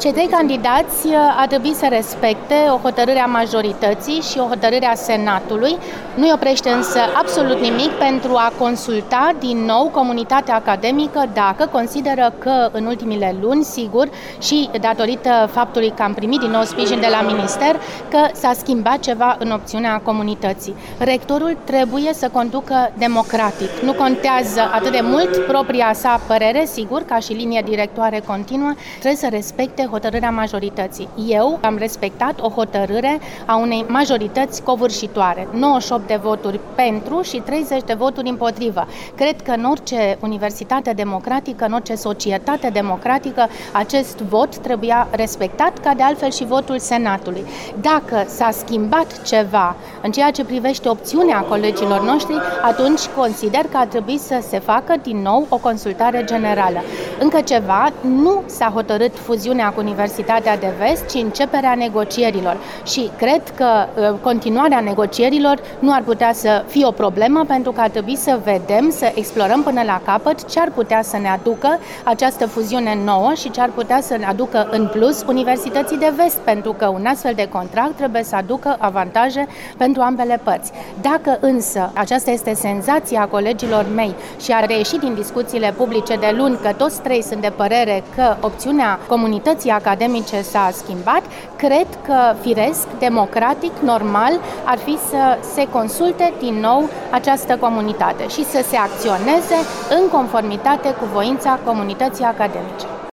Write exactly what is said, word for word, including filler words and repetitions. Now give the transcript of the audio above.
Cei trei candidați ar trebui să respecte o hotărâre a majorității și o hotărâre a Senatului. Nu-i oprește însă absolut nimic pentru a consulta din nou comunitatea academică dacă consideră că în ultimile luni, sigur, și datorită faptului că am primit din nou sprijin de la minister, că s-a schimbat ceva în opțiunea comunității. Rectorul trebuie să conducă democratic. Nu contează atât de mult propria sa părere, sigur, ca și linie directoare continuă, trebuie să respecte hotărârea majorității. Eu am respectat o hotărâre a unei majorități covârșitoare, nouăzeci și opt de voturi pentru și treizeci de voturi împotrivă. Cred că în orice universitate democratică, în orice societate democratică, acest vot trebuia respectat, ca de altfel și votul Senatului. Dacă s-a schimbat ceva în ceea ce privește opțiunea colegilor noștri, atunci consider că ar trebui să se facă din nou o consultare generală. Încă ceva, nu s-a hotărât fuziunea cu Universitatea de Vest, ci începerea negocierilor. Și cred că uh, continuarea negocierilor nu ar putea să fie o problemă, pentru că ar trebui să vedem, să explorăm până la capăt ce ar putea să ne aducă această fuziune nouă și ce ar putea să ne aducă în plus Universității de Vest, pentru că un astfel de contract trebuie să aducă avantaje pentru ambele părți. Dacă însă aceasta este senzația colegilor mei și a reieșit din discuțiile publice de luni că toți trei sunt de părere că opțiunea comunității academice s-a schimbat, cred că firesc, democratic, normal, ar fi să se consulte din nou această comunitate și să se acționeze în conformitate cu voința comunității academice.